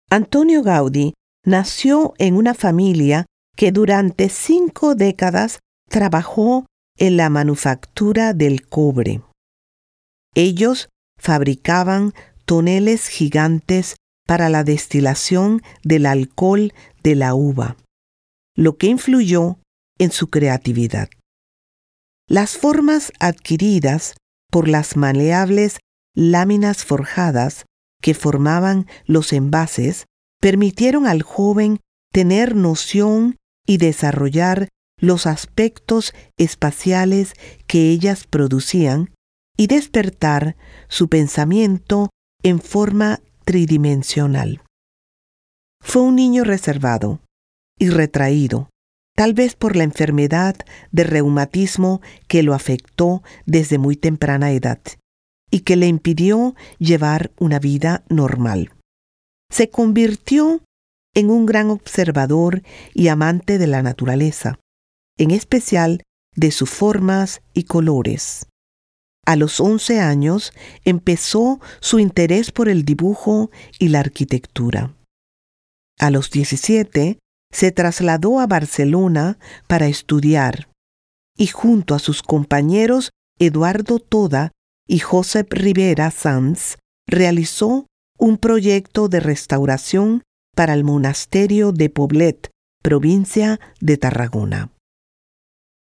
Antonio Gaudí nació en una familia que durante 5 décadas trabajó en la manufactura del cobre. Ellos fabricaban toneles gigantes para la destilación del alcohol de la uva, lo que influyó en su creatividad. Las formas adquiridas por las maleables láminas forjadas que formaban los envases permitieron al joven tener noción y desarrollar los aspectos espaciales que ellas producían y despertar su pensamiento en forma tridimensional. Fue un niño reservado y retraído, tal vez por la enfermedad de reumatismo que lo afectó desde muy temprana edad y que le impidió llevar una vida normal. Se convirtió en un gran observador y amante de la naturaleza, en especial de sus formas y colores. A los 11 años empezó su interés por el dibujo y la arquitectura. A los 17 se trasladó a Barcelona para estudiar y junto a sus compañeros Eduardo Toda y Josep Ribera Sans realizó un proyecto de restauración para el monasterio de Poblet, provincia de Tarragona.